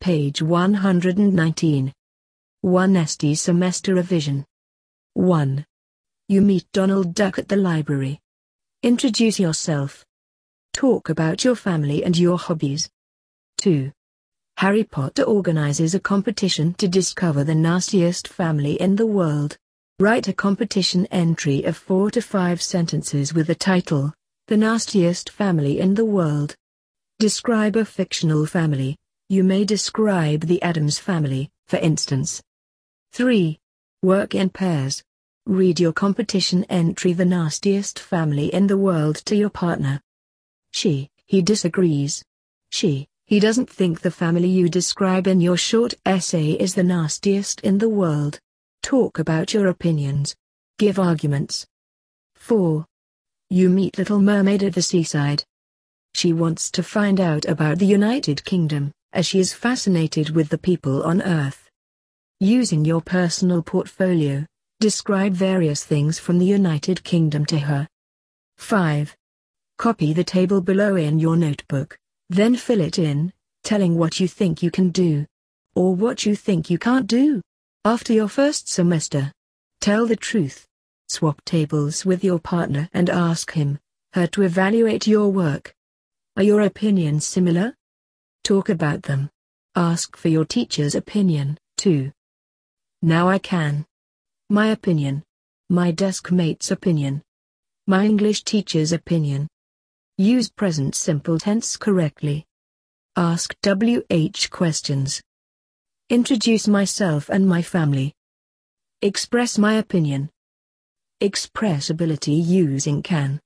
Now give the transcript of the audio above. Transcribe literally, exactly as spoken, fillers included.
page one hundred nineteen. one S D Semester Revision. one. You meet Donald Duck at the library. Introduce yourself. Talk about your family and your hobbies. two. Harry Potter organizes a competition to discover the nastiest family in the world. Write a competition entry of four to five sentences with the title, The Nastiest Family in the World. Describe a fictional family. You may describe the Addams Family, for instance. three. Work in pairs. Read your competition entry The Nastiest Family in the World to your partner. She, he disagrees. She, he doesn't think the family you describe in your short essay is the nastiest in the world. Talk about your opinions. Give arguments. four. You meet Little Mermaid at the seaside. She wants to find out about the United Kingdom, as she is fascinated with the people on Earth. Using your personal portfolio, describe various things from the United Kingdom to her. five. Copy the table below in your notebook, then fill it in, telling what you think you can do, or what you think you can't do. After your first semester, tell the truth. Swap tables with your partner and ask him, her to evaluate your work. Are your opinions similar? Talk about them. Ask for your teacher's opinion, too. Now I can. My opinion. My desk mate's opinion. My English teacher's opinion. Use present simple tense correctly. Ask W H questions. Introduce myself and my family. Express my opinion. Expressibility using can.